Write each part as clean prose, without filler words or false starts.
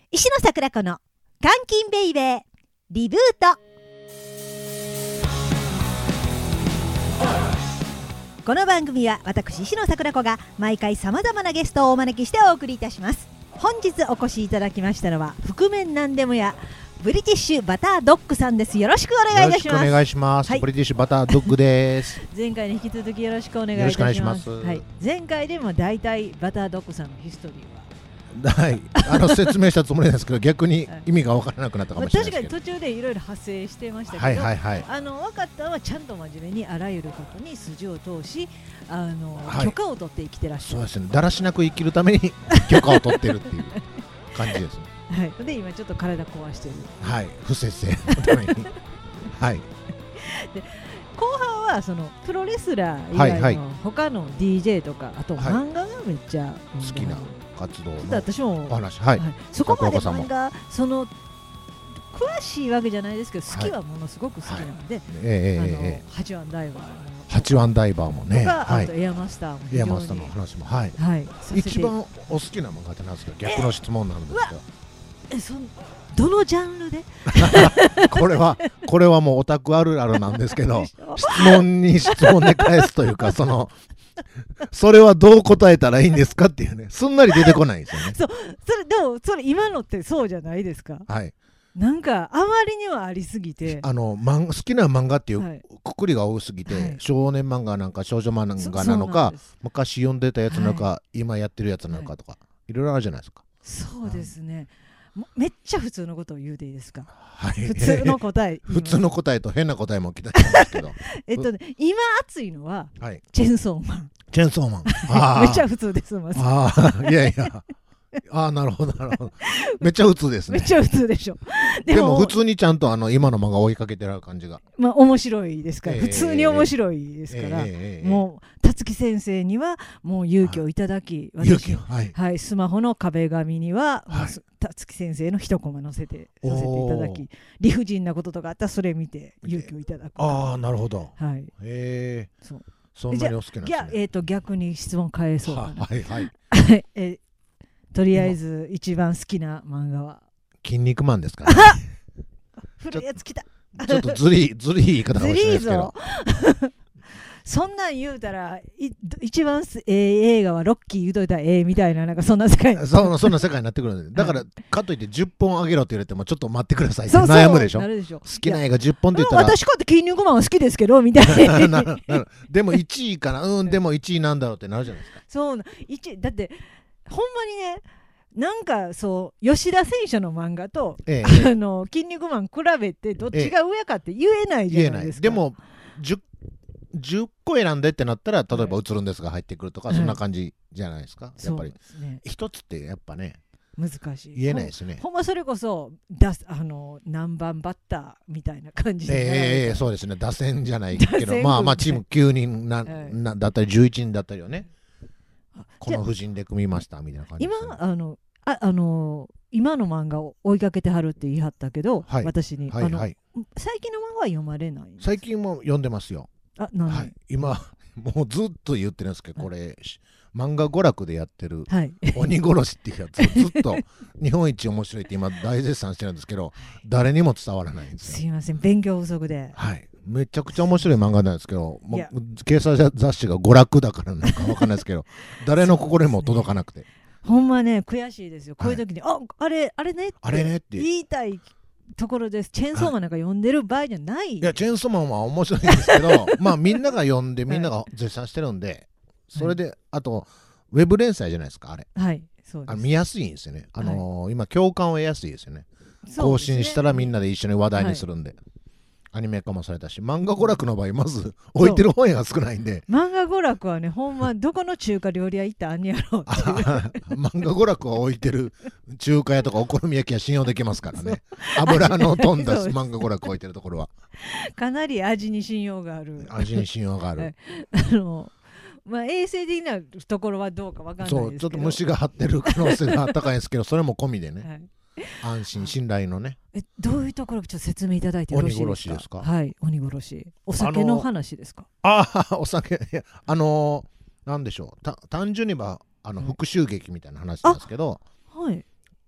石野桜子の監禁ベイベーリブート。この番組は私石野桜子が毎回さまざまなゲストをお招きしてお送りいたします。本日お越しいただきましたのは覆面なんでもやブリティッシュバタードッグさんです。よろしくお願いいたします。 よろしくお願いします、はい、ブリティッシュバタードッグです前回に引き続きよろしくお願いいたします。 よろしくお願いします、 はい、前回でも大体バタードッグさんのヒストリーははい、説明したつもりなんですけど逆に意味が分からなくなったかもしれないですけど、 確かに途中でいろいろ派生してましたけど、 はいはいはい、 分かったのはちゃんと真面目にあらゆることに筋を通しはい、許可を取って生きてらっしゃる。 そうですね、だらしなく生きるために許可を取ってるっていう感じですねはい、で今ちょっと体壊してる、 はい、不摂生のためにはいで後半はそのプロレスラー以外の他の DJ とかあと漫画がめっちゃ好きな活動の私もお話、はい、 そこまで漫画その詳しいわけじゃないですけど好きはものすごく好きなので、8番ダイバー 8番ダイバーもね、 あとエアマスターもエアマスターの話も、はいはい、一番お好きな漫画って何ですか？逆の質問なんですけど、 どのジャンルでこれはもうオタクあるあるなんですけど質問に質問で返すというかそれはどう答えたらいいんですかっていうね、すんなり出てこないんですよねそれ今のってそうじゃないですか。はい、なんかあまりにはありすぎて好きな漫画っていうくくりが多すぎて、はい、少年漫画なんか少女漫画なのか昔読んでたやつなのか、はい、今やってるやつなのかとか、いろいろあるじゃないですか。 そうですね、めっちゃ普通のことを言うでいいですか？ はい、 普通の答え普通の答えと変な答えも来たんですけど今熱いのは、 はい、 チェンソーマンめっちゃ普通です。 いやいやなるほどなるほどめっちゃ普通ですね。 めっちゃ普通でしょ。 でも普通にちゃんと今の漫画追いかけてる感じが面白いですから、普通に面白いですから、もう辰木先生にはもう勇気をいただき、私、はい、スマホの壁紙には辰木先生の一コマ載せてさせていただき、理不尽なこととかあったらそれ見て勇気をいただく。 なるほど。はい、そんなにお好きなんですね。 逆に質問変えそうかな。 はいはいとりあえず一番好きな漫画は筋肉マンですかね。 古いやつ来た。 ちょっとずりい言い方かもしれないですけどそんなん言うたら一番映画はロッキー言うといたらみたいな、なんかそんな世界そんな世界になってくるので、だからかといって10本あげろって言われてもちょっと待ってくださいって悩むでしょ。好きな映画10本って言ったら私こうやって筋肉マンは好きですけどみたいなでも1位かな、でも1位なんだろうってなるじゃないですか。 そう1位だってほんまにね、なんかそう吉田選手の漫画と、筋肉マン比べてどっちが上かって言えないじゃないですか。 でも10個選んでってなったら、例えば映るんですが入ってくるとか、そんな感じじゃないですか。やっぱり一つってやっぱね難しい、 言えないですね。 ほんまそれこそ何番バッターみたいな感じで、そうですね、打線じゃないけど、チーム9人だったり11人だったりをね、この布陣で組みましたみたいな感じです、ね。 今の漫画を追いかけてはるって言い張ったけど、私に、最近の漫画は読まれないんです。 最近も読んでますよ。今もうずっと言ってるんですけど、これ漫画娯楽でやってる鬼殺しっていうやつをずっと日本一面白いって今大絶賛してるんですけど、誰にも伝わらないんですよ。 すいません、勉強不足で。 はい、めちゃくちゃ面白い漫画なんですけど、もう掲載雑誌が娯楽だからなんか分かんないですけど誰の心にも届かなくて、 ほんまね悔しいですよ。こういう時にあれねって言いたいところです。チェーンソーマンなんか読んでる場合じゃない。 いやチェーンソーマンは面白いんですけどみんなが読んでみんなが絶賛してるんで、それであとウェブ連載じゃないですか、あれ。はい、そうです。見やすいんですよね。今共感を得やすいですよね。更新したらみんなで一緒に話題にするんで、アニメ化もされたし、漫画娯楽の場合まず置いてる本屋が少ないんで、 漫画娯楽はね、ほんまどこの中華料理屋行ったらあんやろうっていう漫画娯楽は置いてる中華屋とかお好み焼きは信用できますからね。油の飛んだ漫画娯楽置いてるところはかなり味に信用がある。衛生的なところはどうかわかんないですけど、 そうちょっと虫が張ってる可能性が高いんですけどそれも込みでね、安心信頼のね。 どういうところちょっと説明いただいてよろしいですか？ 鬼殺しですか？ はい、鬼殺し。お酒の話ですか？ お酒なんでしょう、単純には復讐劇みたいな話なんですけど、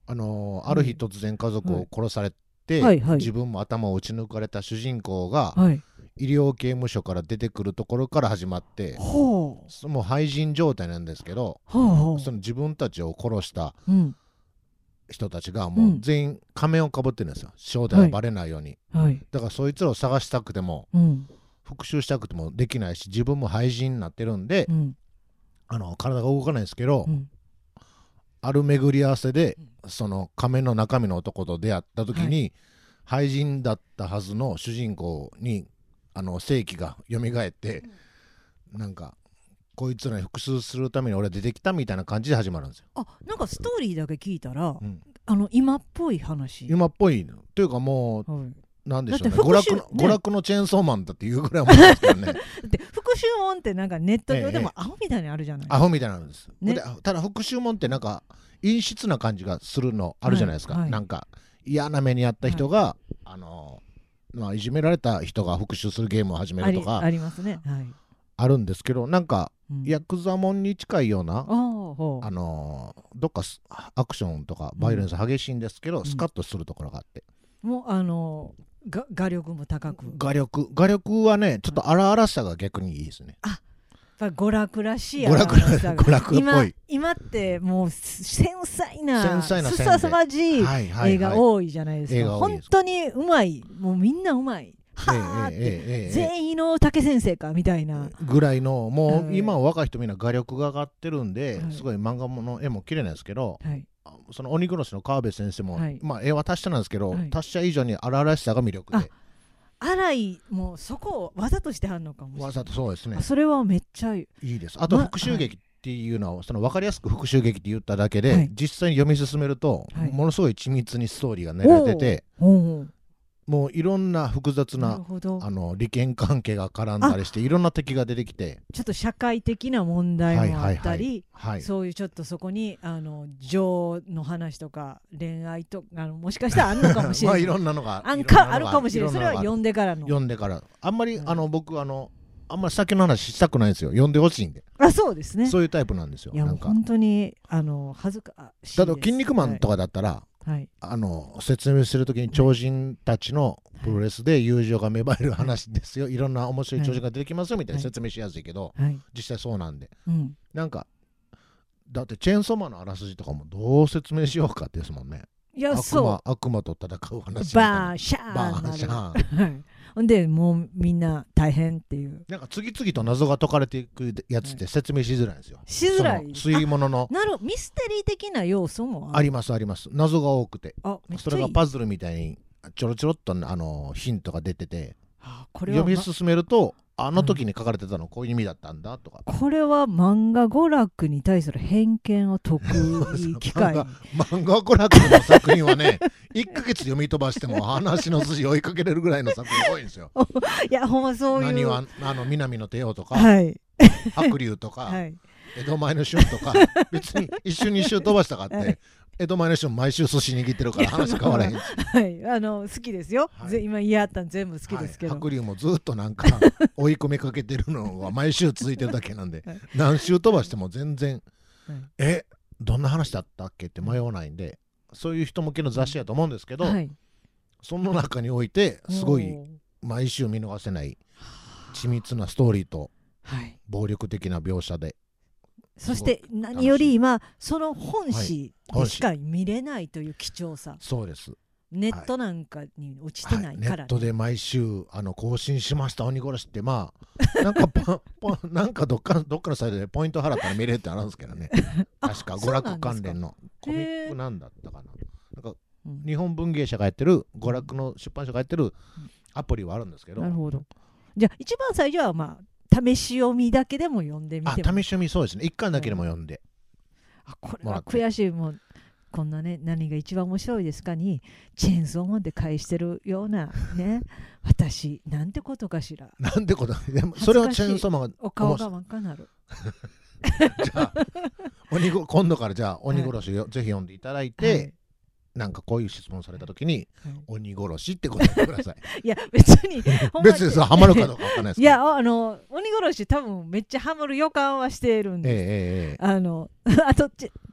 ある日突然家族を殺されて、自分も頭を撃ち抜かれた主人公が、医療刑務所から出てくるところから始まって、もう廃人状態なんですけど、その自分たちを殺した人たちがもう全員仮面をかぶってるんですよ、正体がバレないように。だからそいつらを探したくても、復讐したくてもできないし、自分も廃人になってるんで、体が動かないんですけど、ある巡り合わせでその仮面の中身の男と出会った時に、廃人だったはずの主人公に正気が蘇って、なんかこいつらに復讐するために俺出てきたみたいな感じで始まるんですよ。 なんかストーリーだけ聞いたら、今っぽい話。 今っぽいというかもう、なんでしょうね、娯楽のチェーンソーマンだっていうぐらい思うんですけどね。だって復讐もんってなんかネット上でもアホみたいにあるじゃないですか。 アホみたいなんです、ただ復讐もんってなんか陰湿な感じがするのあるじゃないですか、なんか嫌な目にあった人が、いじめられた人が復讐するゲームを始めるとかありますね、 あるんですけど、なんか、ヤクザもんに近いような、どっかアクションとかバイオレンス激しいんですけど、スカッとするところがあって、 もう画力も高く、 画力はねちょっと荒々しさが逆にいいですね。 娯楽らしい娯楽っぽい。 今ってもう繊細なすさすまじい映画多いじゃないですか。本当にうまい、もうみんなうまい、はーって全員の竹先生かみたいなぐらいの、もう今若い人みんな画力が上がってるんで、すごい漫画の絵も綺麗なんですけど、その鬼殺しの川辺先生も、絵は達者なんですけど、達者以上に荒々しさが魅力で、 荒い、もうそこを技としてはんのかもしれない。 わざとそうですね。 それはめっちゃいいです。あと復讐劇っていうのは、その分かりやすく復讐劇って言っただけで、実際に読み進めると、ものすごい緻密にストーリーが練られてて、もういろんな複雑な利権関係が絡んだりして、いろんな敵が出てきて、 ちょっと社会的な問題もあったり、そういうちょっとそこに情の話とか恋愛ともしかしたらあるのかもしれない。 いろんなのがあるかもしれない。それは読んでからの。 あんまり僕あんまり先の話したくないんですよ。読んでほしいんで。 そうですね。 そういうタイプなんですよ。 いや、本当に恥ずかしいです。 ただ筋肉マンとかだったら、説明するときに超人たちのプロレスで友情が芽生える話ですよ、いろんな面白い超人が出てきますよみたいな説明しやすいけど、実際そうなんで、なんかだってチェーンソーマンのあらすじとかもどう説明しようかってですもんね。 いや、 悪魔と戦う話、 バーシャーンほんでもうみんな大変っていう、 なんか次々と謎が解かれていくやつって説明しづらいんですよ。 しづらい。 吸い物のミステリー的な要素もあります。謎が多くて、それがパズルみたいにちょろちょろっとヒントが出てて、読み進めるとあの時に書かれてたのこういう意味だったんだとか、 これは漫画娯楽に対する偏見を解くいい機会。 漫画娯楽の作品はね1ヶ月読み飛ばしても話の筋追いかけれるぐらいの作品多いんですよ。 いや、ほんまそういう。 何は南の帝王とか、白龍とか、江戸前の春とか、別に一瞬二周飛ばしたかって、江戸前の春毎週寿司握ってるから話変わらへんし、 好きですよ。今言い合ったん全部好きですけど、 白龍もずっとなんか追い込みかけてるのは毎週続いてるだけなんで、何週飛ばしても全然どんな話だったっけって迷わないんで、そういう人向けの雑誌やと思うんですけど、その中においてすごい毎週見逃せない緻密なストーリーと暴力的な描写で、 そして何より今その本誌でしか見れないという貴重さ。 そうです。 ネットなんかに落ちてないから、 ネットで毎週更新しました鬼殺しって、まあなんかどっかのサイトでポイント払ったら見れるってあるんですけどね確か娯楽関連のコミックなんだったかな、なんか日本文芸社がやってる娯楽の出版社がやってるアプリはあるんですけど、 なるほど。じゃあ一番最初は試し読みだけでも読んでみても。 試し読み、そうですね、1巻だけでも読んで、 これは悔しい。もうこんなね、何が一番面白いですかにチェーンソーマンで返してるようなね私なんてことかしら。 なんてことでもそれはチェーンソーマンがお顔が真っ赤になるじゃあ今度からじゃあ鬼殺しをぜひ読んでいただいて、なんかこういう質問された時に、鬼殺しって答えてください。 いや別にハマるかどうかわかんないですけど、 いや鬼殺し多分めっちゃハマる予感はしているんです。あと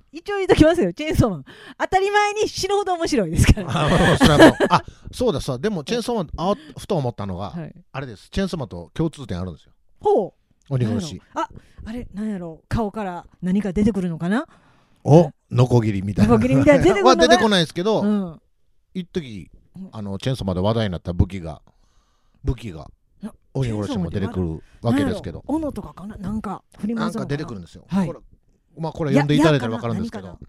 一応言っときますよ、チェーンソーマン当たり前に死ぬほど面白いですから、ね、 そうだでもチェーンソーマンふと思ったのが、はい、あれです、チェーンソーマンと共通点あるんですよ。 ほう、 鬼殺し。 あれなんやろ、顔から何か出てくるのかな。 ノコギリみたいな。 ノコギリみたいな出てくるのかな。 出てこないですけど、一時チェーンソーマンで話題になった武器が鬼殺しも出てくるわけですけど、 斧とかかな、なんか振り回すのかな、 なんか出てくるんですよ。これ読んでいただいたら分かるんですけど、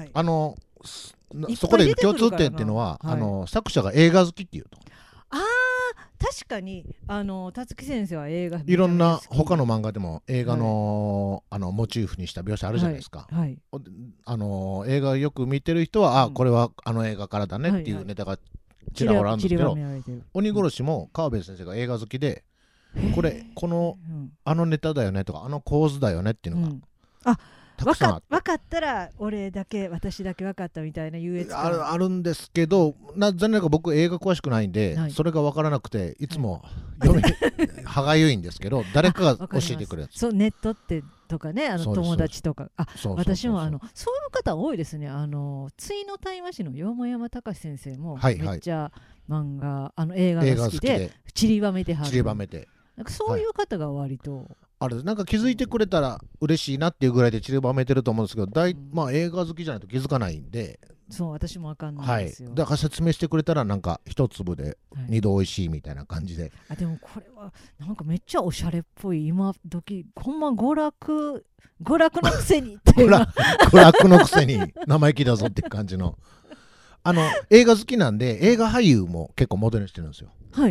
そこで共通点っていうのは、作者が映画好きっていうと。 確かに辰木先生は映画いろんな他の漫画でも映画のモチーフにした描写あるじゃないですか。映画よく見てる人はこれは映画からだねっていうネタがちらほらあるんですけど、鬼殺しも川辺先生が映画好きで、このネタだよねとか構図だよねっていうのがたくさんあって、 分かったら私だけ分かったみたいな優越感あるんですけど、残念ながら僕映画詳しくないんで、それが分からなくていつも歯がゆいんですけど、誰かが教えてくれる。 そう、ネットってとかね、友達とか、私もそういう方多いですね。対のタイマシのよもやま隆先生もめっちゃ漫画映画が好きで散りばめてはる。なんかそういう方が割となんか気づいてくれたら嬉しいなっていうぐらいで散りばめてると思うんですけど、映画好きじゃないと気づかないんで。 そう、私も分かんないですよ。 だから説明してくれたらなんか一粒で二度おいしいみたいな感じで。 でもこれはなんかめっちゃおしゃれっぽい、今時ほんま娯楽のくせにっていう娯楽のくせに生意気だぞっていう感じの映画好きなんで、映画俳優も結構モデルにしてるんですよ。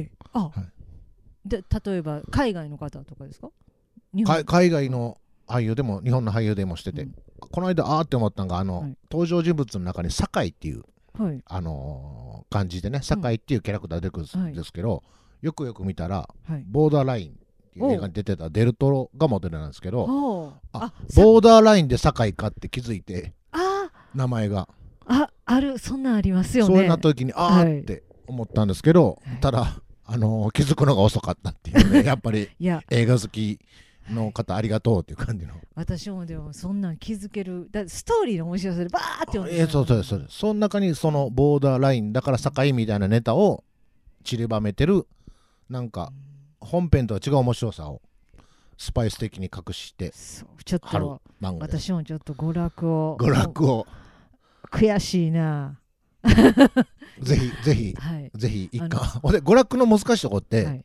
で例えば海外の方とかですか？ 海外の俳優でも日本の俳優でもしてて、この間って思ったのが登場人物の中に酒井っていう感じでね、酒井っていうキャラクター出てくるんですけど、よくよく見たらボーダーラインっていう映画に出てたデルトロがモデルなんですけど、ボーダーラインで酒井かって気づいて、名前がそんなんありますよね。 そうなった時にって思ったんですけど、ただ気づくのが遅かったっていうね、やっぱり映画好きの方ありがとうっていう感じの。 私もでもそんなん気づける、ストーリーの面白さでバーって読んで、 そうです。その中にそのボーダーラインだから境みたいなネタを散りばめてる、なんか本編とは違う面白さをスパイス的に隠してちょっと私もちょっと娯楽を悔しいな。 ぜひ一巻。娯楽の難しいとこって、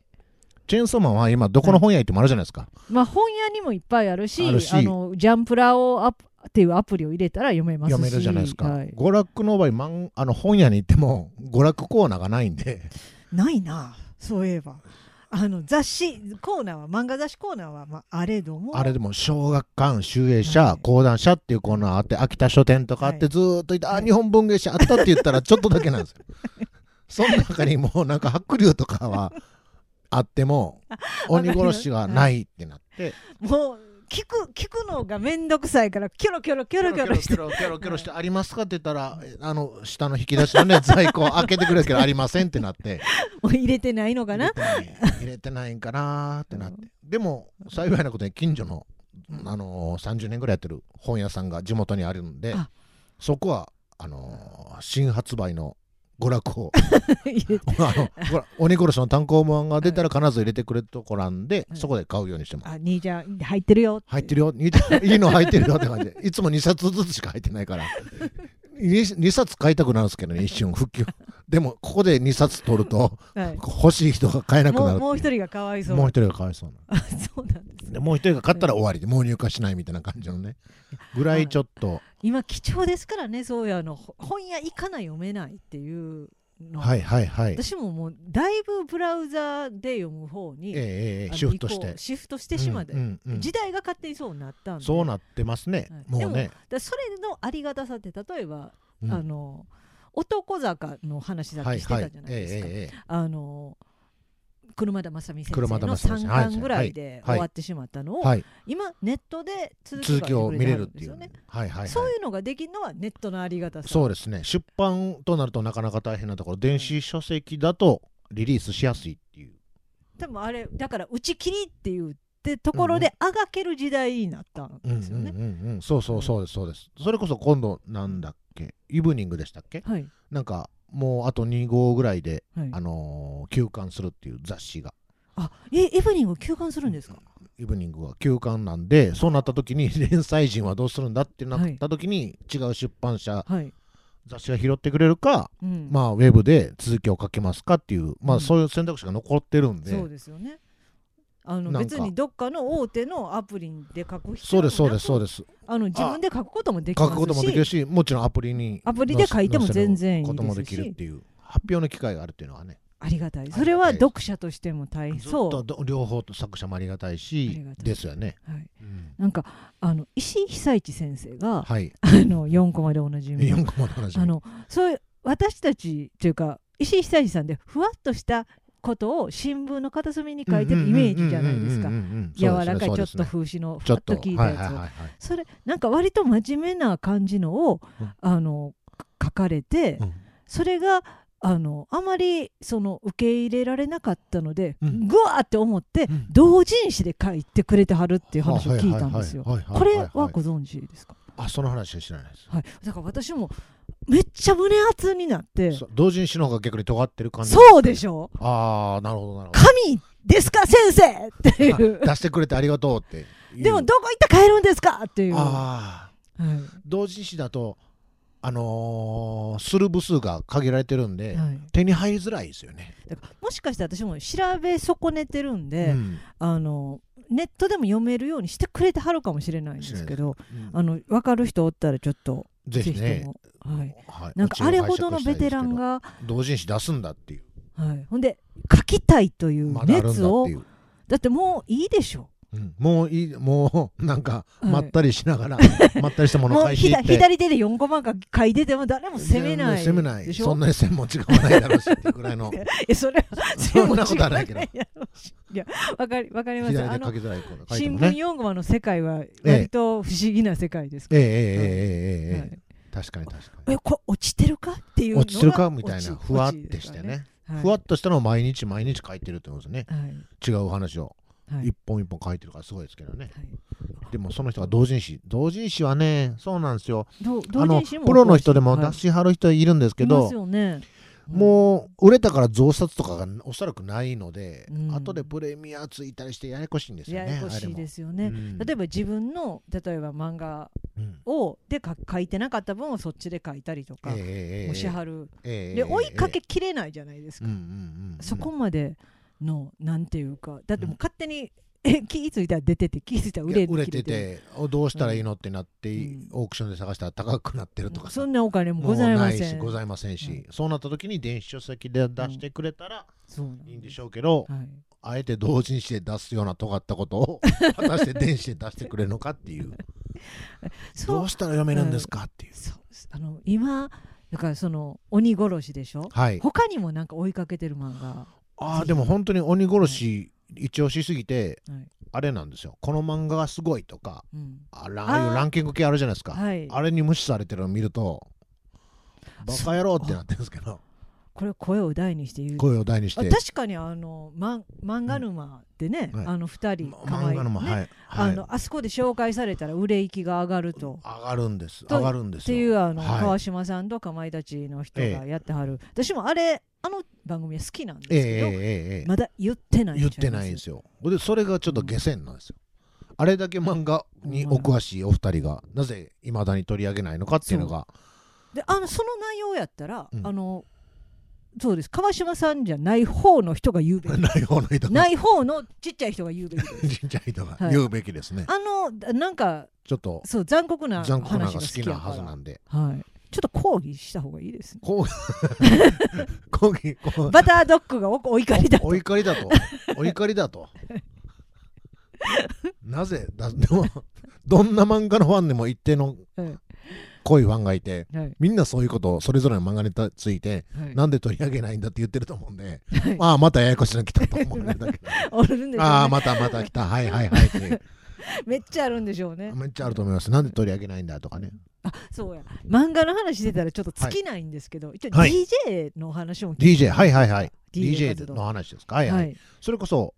チェーンソーマンは今どこの本屋行ってもあるじゃないですか。 本屋にもいっぱいあるし、ジャンプラっていうアプリを入れたら読めますし、 読めるじゃないですか。娯楽の場合本屋に行っても娯楽コーナーがないんで。 ないな、そういえば。雑誌コーナーは、漫画雑誌コーナーはあれでも小学館、集英社、講談社っていうコーナーあって、秋田書店とかあって、ずーっといて、日本文芸誌あったって言ったらちょっとだけなんですよ。その中にもうなんか白龍とかはあっても鬼殺しがないってなって、 もう聞くのがめんどくさいからキョロキョロしてありますかって言ったら、下の引き出しのね在庫開けてくれるけどありませんってなって、 もう入れてないのかな、 入れてないんかなってなって、でも幸いなことに近所の30年ぐらいやってる本屋さんが地元にあるんで、そこは新発売の娯楽を鬼殺しの単行本が出たら必ず入れてくれるとこなんで、そこで買うようにしてます。 兄ちゃん入ってるよいいの入ってるよって感じで、いつも2冊ずつしか入ってないから2冊買いたくなるんですけどね、一瞬復旧でもここで2冊取ると、欲しい人が買えなくなる。 もう一人がかわいそう。 もう一人がかわいそうなそうなんですね。 もう一人が買ったら終わりで、もう入荷しないみたいな感じのねぐらいちょっと今貴重ですからね、そういう本屋行かない読めないっていうの。私ももうだいぶブラウザで読む方にシフトしてしまって、時代が勝手にそうなったんで。 そうなってますね、もうね。 それのありがたさって、例えば男坂の話だってしてたじゃないですか。車田正美先生の3巻ぐらいで終わってしまったのを、今ネットで続きを見れるっていうね。そういうのができるのはネットのありがたさ。 そうですね。出版となるとなかなか大変なところ、電子書籍だとリリースしやすいっていう。 多分あれだから打ち切りって言ってってところであがける時代になったんですよね。 そうですそうです。それこそ今度なんだっけ、イブニングでしたっけ、はい、なんかもうあと2号ぐらいで、はい、休刊するっていう雑誌が。 イブニング休刊するんですか？ イブニングは休刊なんで、そうなった時に連載陣はどうするんだってなった時に、違う出版社、はい、雑誌が拾ってくれるか、まあウェブで続きを書けますかっていう、まあそういう選択肢が残ってるんで。 そうですよね。別にどっかの大手のアプリで書く必要はなく、 そうです。 自分で書くこともできますし、 書くこともできるし、もちろんアプリで書いても全然いいですし、 こともできるっていう発表の機会があるっていうのはね、 ありがたい。それは読者としても大変そう。 ずっと両方と作者もありがたいしですよね。 はい、なんか石井久一先生が、はい、4コマでおなじみそういう私たちというか石井久一さんでふわっとしたことを新聞の片隅に書いてるイメージじゃないですか。柔らかいちょっと風刺のふわっと聞いたやつを、それなんか割と真面目な感じのを書かれて、それがあまり受け入れられなかったので、ぐわーって思って、同人誌で書いてくれてはるっていう話を聞いたんですよ。これはご存知ですか？ その話は知らないです。 はい、だから私もめっちゃ胸熱になって。 同人誌の方が逆に尖ってる感じ。 そうでしょ。 なるほど。 神ですか先生っていう出してくれてありがとうってでもどこ行って帰るんですかっていう。 同人誌だとする部数が限られてるんで、手に入りづらいですよね。 だからもしかして私も調べ損ねてるんで、ネットでも読めるようにしてくれてはるかもしれないんですけど、分かる人おったらちょっとぜひとも、なんかあれほどのベテランが同人誌出すんだっていう、 ほんで書きたいという熱を、だってもういいでしょ。 もうなんかまったりしながら、まったりしたものを書いていって左手で4コマ書いてても誰も責めないでしょ。 そんなに線も違わないだろうしってぐらいのそれはそんなことはないけど、いやわかります。新聞4コマの世界は割と不思議な世界ですから。 確かに落ちてるかっていうのが落ちてるかみたいな、ふわってしてね、ふわっとしたのを毎日書いてるってことですね。違う話を一本一本書いてるからすごいですけどね。でもその人が同人誌はね、そうなんですよ。プロの人でも出しはる人いるんですけど、もう売れたから増刷とかがおそらくないので、後でプレミアついたりしてややこしいんですよね。 ややこしいですよね。例えば自分の例えば漫画をで書いてなかった分をそっちで書いたりとかもしはる。で追いかけきれないじゃないですか。そこまでのなんていうか、だってもう勝手に気ぃついたら出てて、気ぃついたら売れててどうしたらいいのってなって、オークションで探したら高くなってるとか、 そんなお金もございません。 ございませんし、そうなった時に電子書籍で出してくれたらいいんでしょうけど、あえて同人誌で出すような尖ったことを果たして電子で出してくれるのかっていうどうしたら読めるんですかっていう。 今だからその鬼殺しでしょ。他にもなんか追いかけてる漫画。 でも本当に鬼殺し一押しすぎて、あれなんですよ、この漫画がすごいとか、ああいうランキング系あるじゃないですか、あれに無視されてるのを見るとバカ野郎ってなってるんですけど、 これ声を大にして言う。 声を大にして。 確かに漫画沼でね、2人可愛いね、あそこで紹介されたら売れ行きが上がると。 上がるんですっていう川島さんとかまいたちの人がやってはる。私もあの番組は好きなんですけど、まだ言ってないんですよ。でそれがちょっと下船なんですよ。あれだけ漫画にお詳しいお二人がなぜいまだに取り上げないのかっていうのが。 でその内容やったら、そうです、川島さんじゃない方の人が言うべき。ない方のちっちゃい人が言うべきです。 ちっちゃい人が言うべきですね。 なんかちょっとそう残酷な話が好きなはずなんで、 ちょっと抗議した方がいいですね。 抗議バタードッグがお怒りだと。 お怒りだとなぜでもどんな漫画のファンでも一定の濃いファンがいて、みんなそういうことをそれぞれの漫画について、なんで取り上げないんだって言ってると思うんで、またややこしいの来たと思うんだけどまた来たってめっちゃあるんでしょうね。 めっちゃあると思います。なんで取り上げないんだとかね。 そうや、漫画の話してたらちょっと尽きないんですけど、一応 DJ の話も DJ DJ の話ですか。それこそ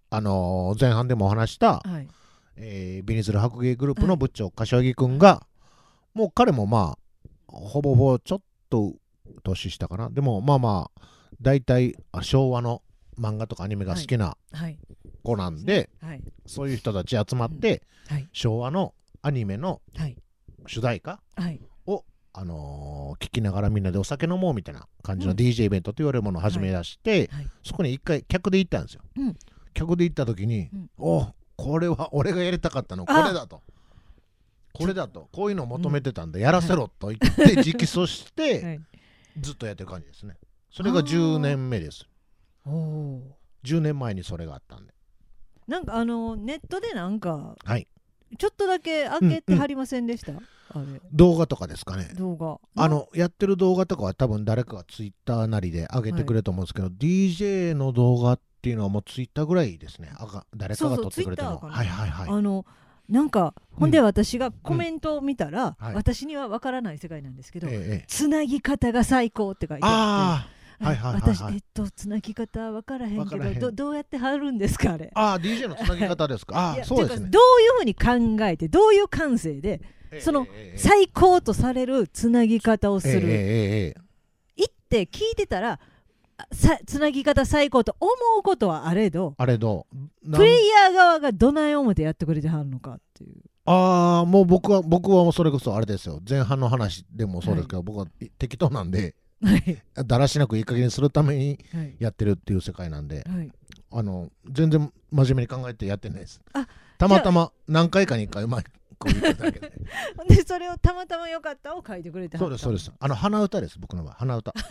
前半でもお話した、ビニズル白芸グループの部長、柏木くんが、もう彼もまあほぼほぼちょっと年下かな。でもまあまあ大体昭和の漫画とかアニメが好きな子なんで、そういう人たち集まって、昭和のアニメの主題歌を、聞きながらみんなでお酒飲もうみたいな感じの DJ イベントと言われるものを始め出して、そこに一回客で行ったんですよ。客で行った時に、これは俺がやりたかったのこれだと。これだとこういうのを求めてたんでやらせろと言って直訴してずっとやってる感じですね。それが10年目です。10年前にそれがあったんで、 なんかネットでなんか、ちょっとだけ開けてはりませんでした？あれ動画とかですかね。 動画やってる動画とかは多分誰かがツイッターなりで上げてくれると思うんですけど、DJ の動画っていうのはもうツイッターぐらいですね。誰かが撮ってくれても。 なんかほんで私がコメントを見たら、私には分からない世界なんですけど、つなぎ方が最高って書いてあって、私つなぎ方分からへんけど、どうやって貼るんですかあれ。 DJ のつなぎ方ですか。そうですね。 どういうふうに考えてどういう感性でその最高とされるつなぎ方をする、言って聞いてたらつなぎ方最高と思うことはあれどプレイヤー側がどない思ってやってくれてはるのかっていう。 もう僕はもうそれこそあれですよ。前半の話でもそうですけど、僕は適当なんで、だらしなくいい加減にするためにやってるっていう世界なんで、全然真面目に考えてやってないです。たまたま何回かに1回うまいこう言ってだけででそれをたまたまよかったを書いてくれてはった。 そうです鼻歌です。僕の場合鼻歌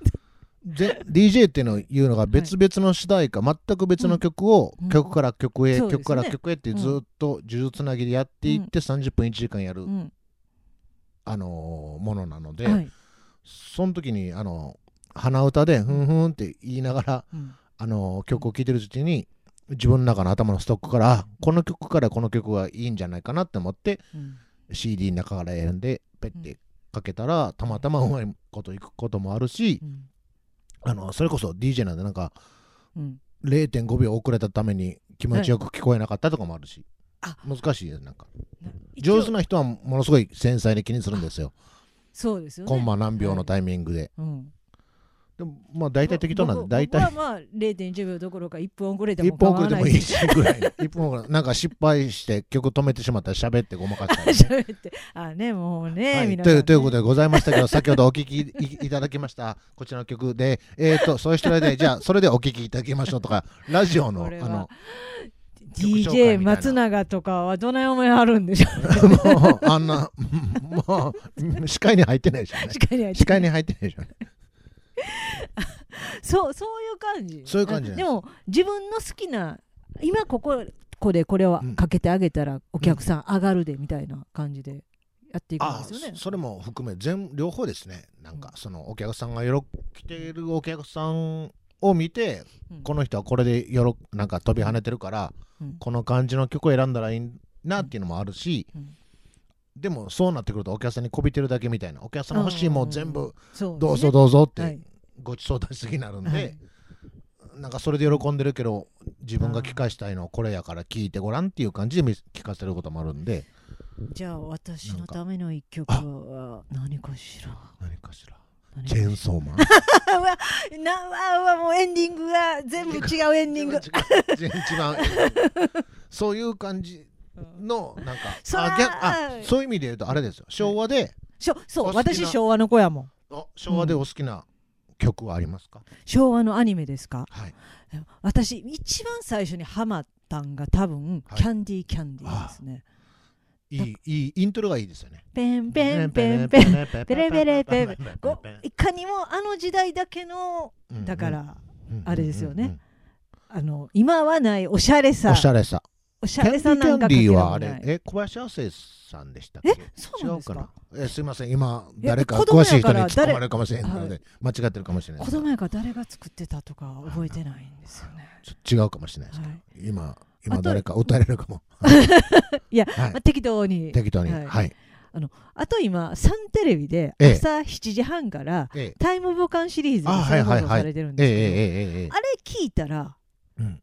DJ っていうのが別々の主題歌、全く別の曲を曲から曲へ、曲から曲へってずっと呪術つなぎでやっていって30分1時間やるものなので、その時に鼻歌でふんふんって言いながら曲を聴いてるうちに自分の中の頭のストックからこの曲からこの曲がいいんじゃないかなって思って CD の中から選んでペッてかけたらたまたまうまいこといくこともあるし、それこそ DJ なんでなんか 0.5 秒遅れたために気持ちよく聞こえなかったとかもあるし、難しいです。なんか上手な人はものすごい繊細に気にするんですよ。 そうですよね。 コンマ何秒のタイミングで、でもまあ大体適当なんで、大体僕はまあ 0.1 秒どころか1分遅れても構わないいいしぐらい1分遅れなんか失敗して曲止めてしまったら喋ってごまかしたり喋ってもうね、皆さんねということでございましたけど先ほどお聴きいただきましたこちらの曲でそういう人でじゃあそれでお聴きいただきましょうとかラジオの DJ 松永とかはどない思いあるんでしょうねもうあんなもう視界に入ってないでしょうね。視界に入ってないでしょうねそういう感じ。 そういう感じでも自分の好きな今こでこれをかけてあげたらお客さん上がるでみたいな感じでやっていくんですよね。 それも含め両方ですね。なんかそのお客さんが来ているお客さんを見て、この人はこれでなんか飛び跳ねてるから、この感じの曲を選んだらいいなっていうのもあるし、でもそうなってくるとお客さんにこびてるだけみたいな、お客さんの欲しいもん全部どうぞどうぞってごちそう出しすぎになるんで、なんかそれで喜んでるけど自分が聞かしたいのはこれやから聞いてごらんっていう感じで聞かせることもあるんで、 じゃあ私のための一曲は何かしらチェーンソーマンもうエンディングが全部違うエンディング一番そういう感じのなんかそういう意味で言うとあれですよ。昭和で私昭和の子やもん。 昭和でお好きな曲はありますか？ 昭和のアニメですか？私一番最初にハマったんが多分キャンディーですね。 いいイントロがいいですよね。 ペンペンペンペンペレペレペレいかにもあの時代だけのだからあれですよね。今はないおしゃれさキャンディーキャンディーはあれ小林亜生さんでしたっけ？ そうなんですか？ すいません今誰か詳しい人に突っ込まれるかもしれないので間違ってるかもしれない。 子供やから誰が作ってたとか覚えてないんですよね。 違うかもしれないですけど、今誰か歌えれるかもいや、適当にあと今サンテレビで朝7時半からタイムボカンシリーズが再放送されてるんですけど、あれ聞いたら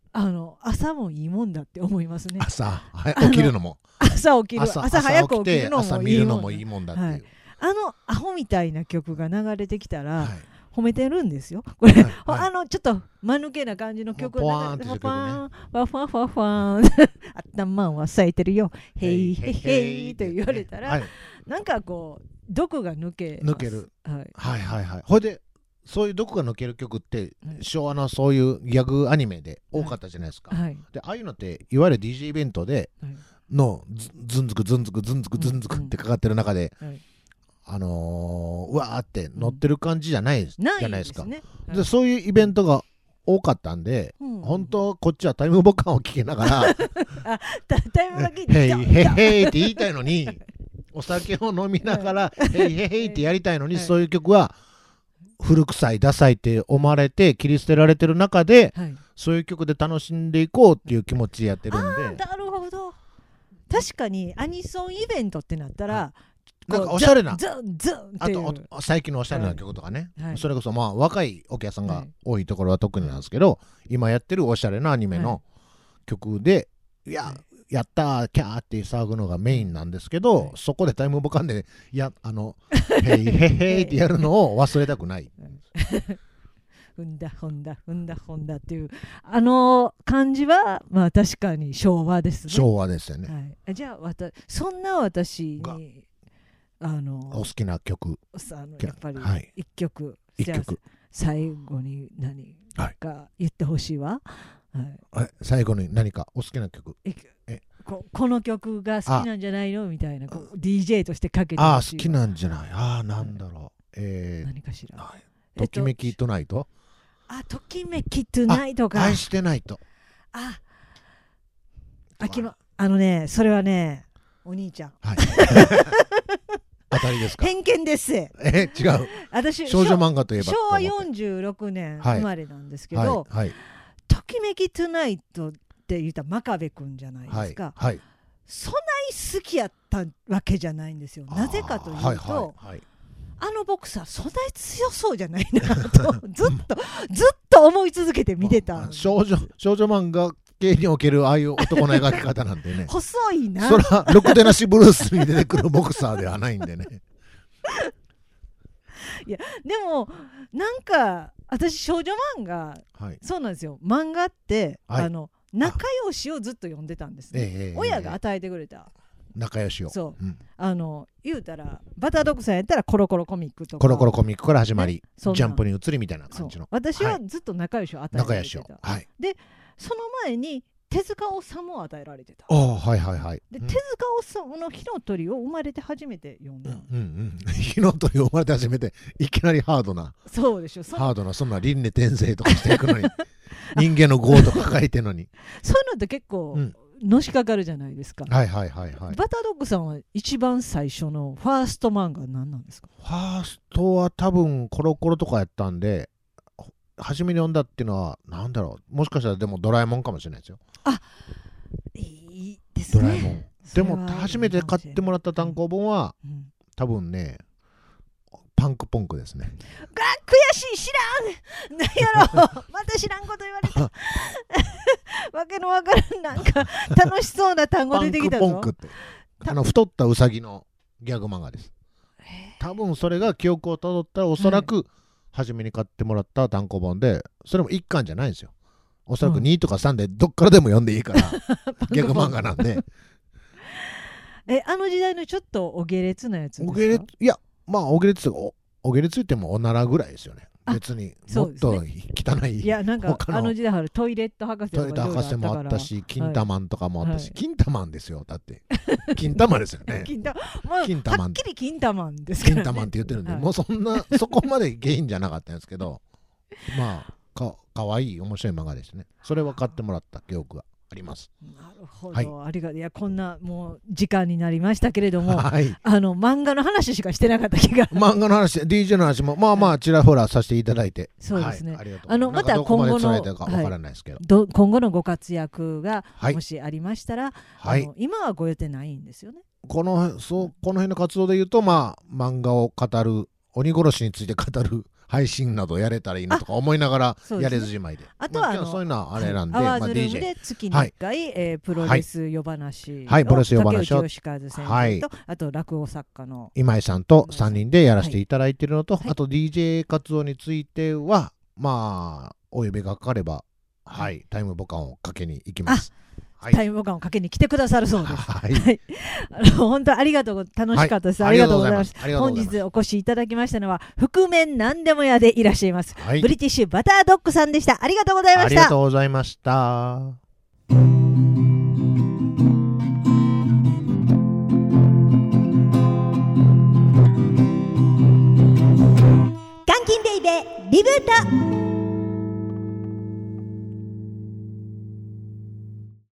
朝もいいもんだって思いますね。 朝起きるのも朝早く起きるのも朝見るのもいいもんだっていう、 アホみたいな曲が流れてきたら、褒めてるんですよこれ、ちょっと間抜けな感じの曲が流れてファンファファファファン頭は咲いてるよヘイヘイヘイと言われたら、なんかこう毒が抜ける、はいほいでそういう毒が抜ける曲って、昭和のそういうギャグアニメで多かったじゃないですか、でああいうのっていわゆる DJ イベントでのズンズクズンズクズンズクズンズクってかかってる中で、うわーって乗ってる感じじゃないですか。でそういうイベントが多かったんで、本当こっちはタイムボカンを聞きながらタイムボカンヘイヘイヘイって言いたいのにお酒を飲みながらヘイヘイヘイってやりたいのに、そういう曲は古臭いダサいって思われて切り捨てられてる中で、そういう曲で楽しんでいこうっていう気持ちでやってるんで。 なるほど。確かにアニソンイベントってなったら、 なんかおしゃれな、 ズンズンっていう、 あと最近のおしゃれな曲とかね、それこそまあ若いお客さんが多いところは特になんですけど、今やってるおしゃれなアニメの曲で、やったーキャーって騒ぐのがメインなんですけど、そこでタイムボカンでヘイヘイヘイってやるのを忘れたくない踏んだっていう感じはまあ確かに昭和ですね。 昭和ですよね。 じゃあそんな私にお好きな曲やっぱり一曲最後に何か言ってほしいわ。 最後に何かお好きな曲、 この曲が好きなんじゃないのみたいな、DJ としてかけてほしい。 好きなんじゃない、なんだろう、 何かしら。 ときめきトゥナイト、 ときめきトゥナイトか。 愛してないと。 それはね、お兄ちゃん。 当たりですか。 偏見です。違う。 私少女漫画といえば昭和46年生まれなんですけど、ときめきトゥナイトって言ったら真壁くんじゃないですか。そない好きやったわけじゃないんですよ。なぜかというと、ボクサーそない強そうじゃないなとずっと思い続けて見てた。 少女漫画系におけるああいう男の描き方なんでね。 細いな。 それはろくでなしブルースに出てくるボクサーではないんでね。 いやでもなんか私少女漫画、そうなんですよ。漫画って、仲良しをずっと読んでたんですね。親が与えてくれた仲良しを。 そう、言うたらバタードッグさんやったらコロコロコミックとか、 コロコロコミックから始まり、ジャンプに移りみたいな感じの。 私はずっと仲良しを与えられてた。でその前に手塚治虫を与えられてた。で手塚治虫の火の鳥を生まれて初めて読んだ。 火の鳥を生まれて初めて、いきなりハードな。 そうでしょ。 ハードな、そんな輪廻転生とかしていくのに人間の業とか書いてるのにそういうのって結構のしかかるじゃないですか。バタードッグさんは一番最初のファースト漫画何なんですか。 ファーストは多分コロコロとかやったんで、初めに読んだっていうのはなんだろう、もしかしたらでもドラえもんかもしれないですよ。 いいですね。 ドラえもん。でも初めて買ってもらった単行本は、多分ねパンクポンクですね。 悔しい、知らんなんやろまた知らんこと言われたわけのわからん、なんか楽しそうな単語出てきたぞ。 パンクポンクって太ったウサギのギャグ漫画です。多分それが記憶をたどったらおそらく初めに買ってもらった単行本で、それも1巻じゃないんですよ。おそらく2とか3でどっからでも読んでいいからギャグ漫画なんであの時代のちょっとお下劣なやつですか。 いやまあお下劣言ってもおならぐらいですよね。別にもっと汚い。 いやなんかあの時代はトイレット博士もあったし、金玉とかもあったし、金玉ですよ。だって金玉ですよね。はっきり金玉ですからね。 金玉って言ってるんで、もうそこまで下品じゃなかったんですけど、まあかわいい面白い漫画ですね。それは買ってもらった記憶があります。 なるほど、ありがとう。いやこんなもう時間になりましたけれども、漫画の話しかしてなかった気が。 漫画の話、DJ の話もまあまあちらほらさせていただいて、 そうですね。 また今後のご活躍がもしありましたら、今はご予定ないんですよね。 この辺の活動でいうと、まあ漫画を語る、鬼殺しについて語る配信などやれたらいいなとか思いながらやれずじまいで。 あとはそういうのはあれなんで、 アワーズルームで月に1回プロレス夜話をプロレス夜話を竹内義和先生とあと落語作家の今井さんと3人でやらせていただいているのと、あと DJ 活動についてはまあお呼びがかかればタイムボカンをかけに行きます。 タイムボカンをかけに来てくださるそうです。本当ありがとう、楽しかったです。ありがとうございます。本日お越しいただきましたのは覆面なんでも屋でいらっしゃいます、ブリティッシュバタードッグさんでした。ありがとうございました。 ありがとうございました。 監禁ベイベーリブート。